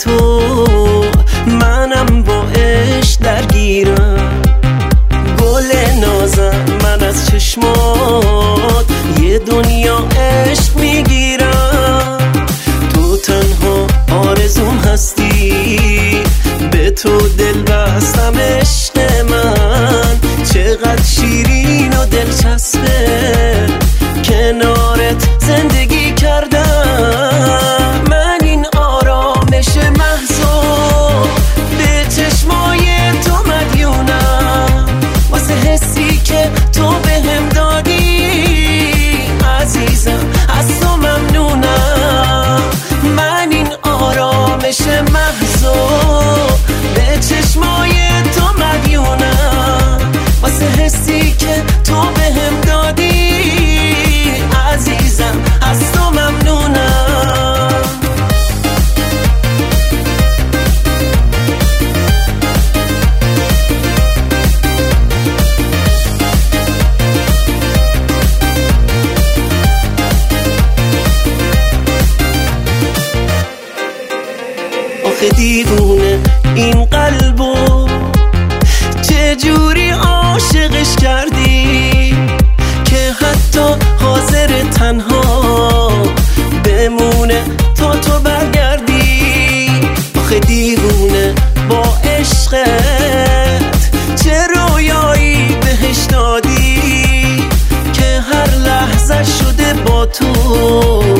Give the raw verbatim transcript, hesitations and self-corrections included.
تو منم با عشق درگیرم. گل نازم من از چشمات یه دنیا عشق میگیرم. تو تنها آرزوم هستی، به تو دل بستم عشق من. چقدر شیرین و دلچسبه کنارت زندگی کردم. من این آرامش محضو به چشمای تو مدیونم، واسه حسی که تو بهم دادی عزیزم از تو ممنونم. من این آرامش محضو به چشمای تو مدیونم، واسه حسی که تو بهم دادی عزیزم از تو ممنونم. آخه دیوونه این قلبو چجوری عاشقش کردی که حتی حاضر تنها بمونه تا تو برگردی. آخه دیوونه با عشقت چه رویایی بهش دادی که هر لحظه شده با تو